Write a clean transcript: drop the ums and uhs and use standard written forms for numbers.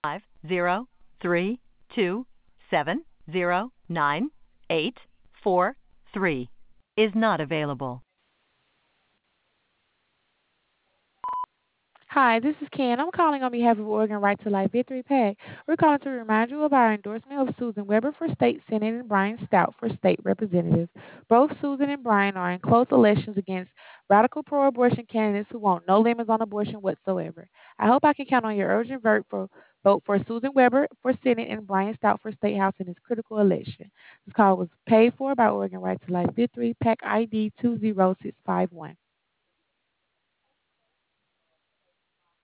503270983 is not available. Hi, this is Ken. I'm calling on behalf of Oregon Right to Life Victory PAC. We're calling to remind you of our endorsement of Susan Weber for state senate and Brian Stout for state representative. Both Susan and Brian are in close elections against radical pro-abortion candidates who want no limits on abortion whatsoever. I hope I can count on your urgent vote for Susan Weber for Senate and Brian Stout for State House in this critical election. This call was paid for by Oregon Right to Life Victory, PAC ID 20651.